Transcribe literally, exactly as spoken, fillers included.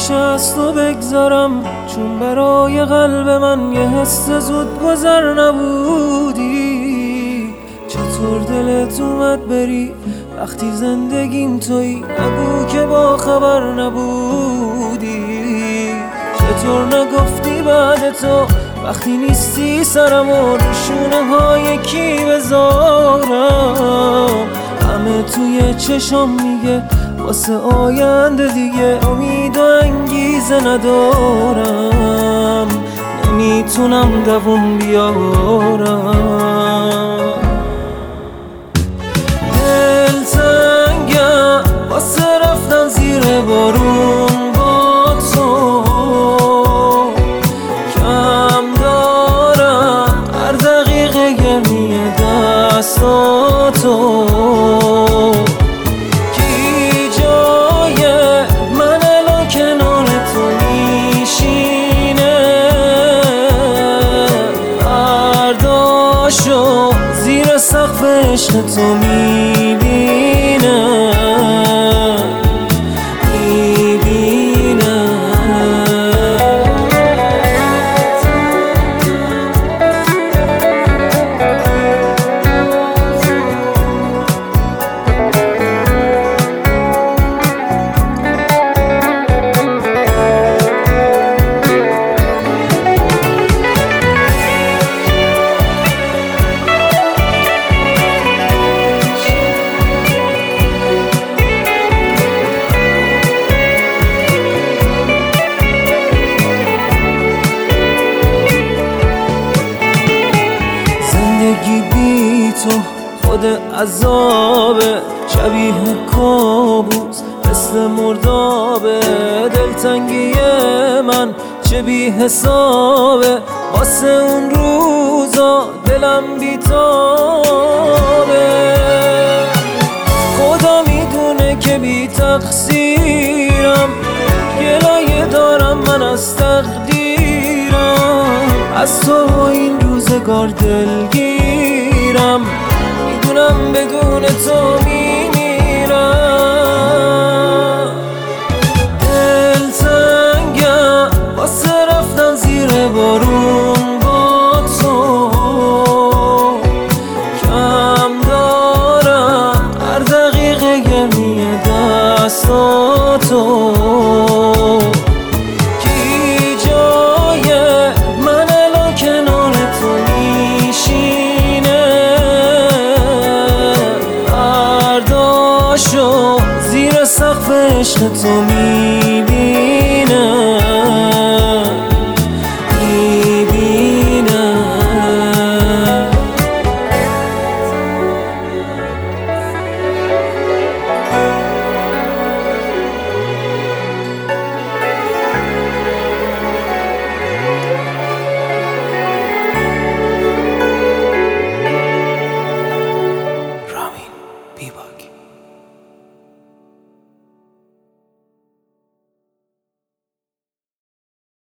میشه از تو بگذرم، چون برای قلب من یه حس زود گذر نبودی. چطور دلت اومد بری وقتی زندگیم تویی؟ نگو که با خبر نبودی. چطور نگفتی بعد تو وقتی نیستی سرم و روشونه های کی بذارم؟ همه توی چشم میگه واسه آینده دیگه امید و انگیزه ندارم، نمیتونم دووم بیارم. دلتنگم واسه رفتن زیر بارون با تو، کم دارم هر دقیقه گرمی دستاتو. زیر سقف عشق تو میبینم میبینم زندگی بی تو خود عذابه، شبیه کابوس مثل مردابه. دلتنگی من چه بی حسابه، واسه اون روزا دلم بی تابه. خدا میدونه که بی تقصیرم، گلایه دارم من از تقدیرم. از تو این روزگار دلگیرم، میدونم بدون تو میمیرم. دلتنگم واسه رفتن زیر بارون با تو، کم دارم هر دقیقه گرمی دستاتو. زیر سقف عشق تو می